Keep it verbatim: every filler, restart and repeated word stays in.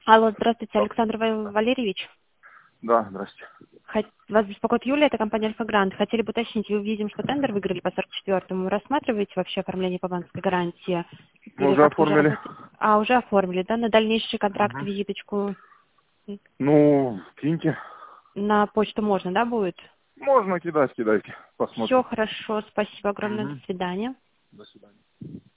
Алло, здравствуйте, Александр Ва- Валерьевич. Да, здрасте. Хот- Вас беспокоит Юлия, это компания «Альфа-Грант». Хотели бы уточнить, вы видим, что тендер выиграли по сорок четвёртому. Рассматриваете вообще оформление по банковской гарантии? Мы Или уже как-то уже оформили. работаете? А, уже оформили, да? На дальнейший контракт, Мгм. визиточку Ну, киньте. на почту можно, да, будет? Можно кидать, кидайте. Все Посмотрим. хорошо, спасибо огромное, до Мгм. свидания. До свидания.